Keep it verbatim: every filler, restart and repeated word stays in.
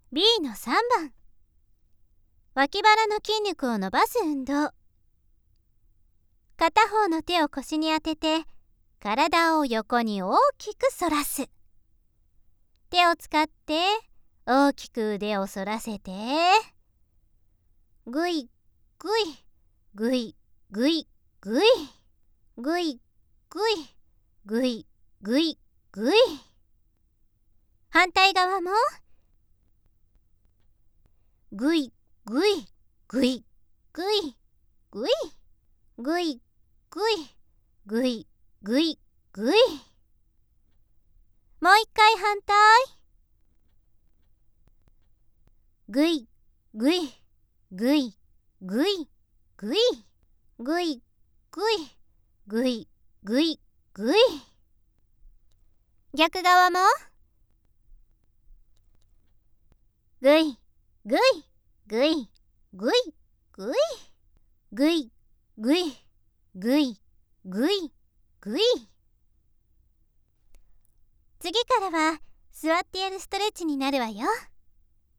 ビー のさんばん、脇腹の筋肉を伸ばす運動。片方の手を腰に当てて、体を横に大きく反らす。手を使って大きく腕を反らせて、ぐいぐいぐいぐいぐいぐいぐいぐいぐいぐい。反対側もぐいぐいぐいぐいぐいぐいぐいぐいぐいぐい。もう一回反対。ぐいぐいぐいぐいぐいぐいぐいぐいぐいぐい。逆側もぐいぐいぐいぐいぐいぐいぐいぐいぐいぐい。次からは座ってやるストレッチになるわよ。